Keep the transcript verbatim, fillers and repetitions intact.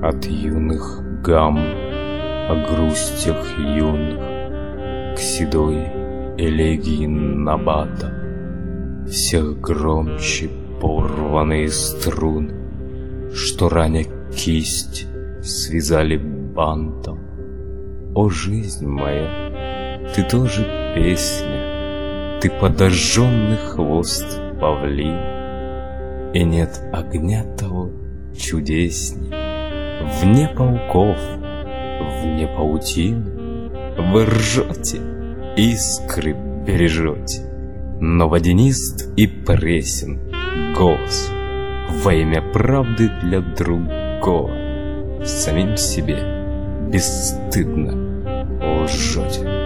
От юных гам о грустях юных к седой элегии набата. Всех громче порванные струны, что раня кисть связали бантом. О, жизнь моя, ты тоже песня, ты подожженный хвост павлин, и нет огня того чудесней. Вне пауков, вне паутины вы ржете, искры бережете, но водянист и пресен голос во имя правды для другого. Самим себе бесстыдно лжете.